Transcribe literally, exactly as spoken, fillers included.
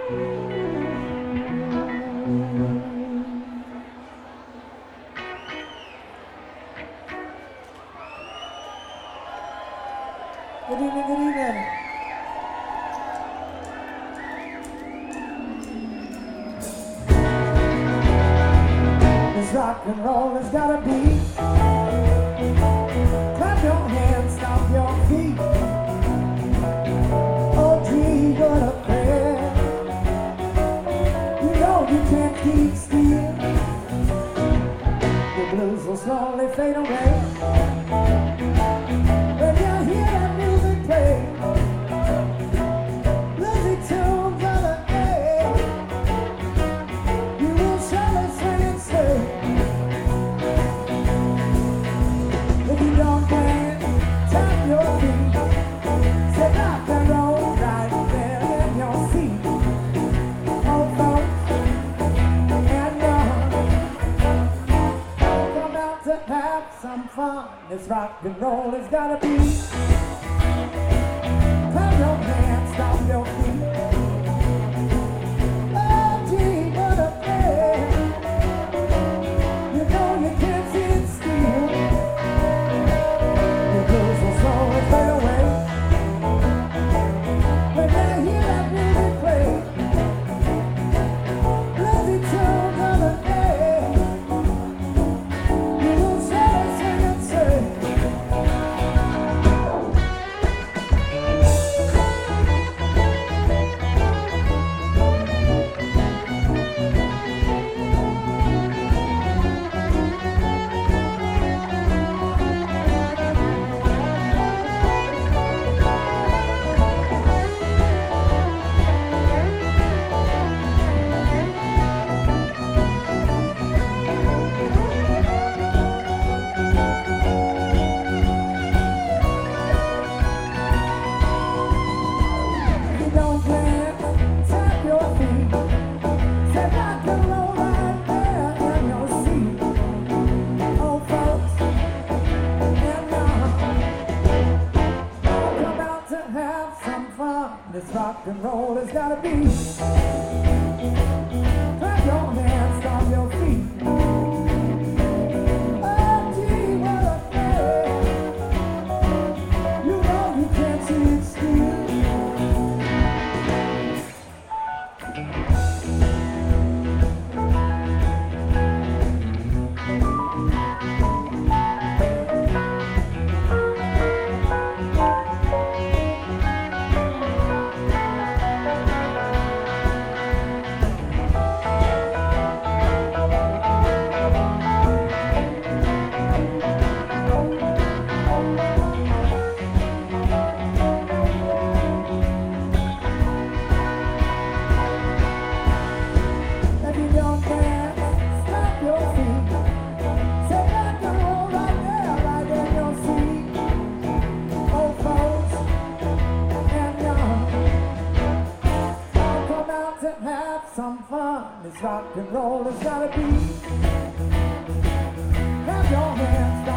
Good evening, good evening. This rock and roll has gotta be. Clap your hands, stomp your feet. Oh gee, what a prayer. You know you can't keep still. The blues will slowly fade away. When you hear that music play, bluesy tunes of the day, you will surely swing and stay. If you don't dance, tap your feet. Say rock and roll right there in your seat. Oh folks and young, come out to have some fun. This rock and roll has gotta be. Clap your hands, stomp your feet. Oh gee, what a day. You know you can't sit still. Your blues will slowly fade away. When you hear that music play, bluesy tunes of the day, you will surely sing and say. You don't dance, tap your feet. Say rock and roll right there in your seat. Oh folks and young, come out to have some fun. This rock and roll has gotta be. Clap your hands, stomp your feet. Oh gee, what a day. You know you can't sit still. If you don't dance, stop your feet. Say rock and roll right there, right in your seat. Old folks and young, all come out to have some fun. This rock and roll has gotta be. Clap your hands.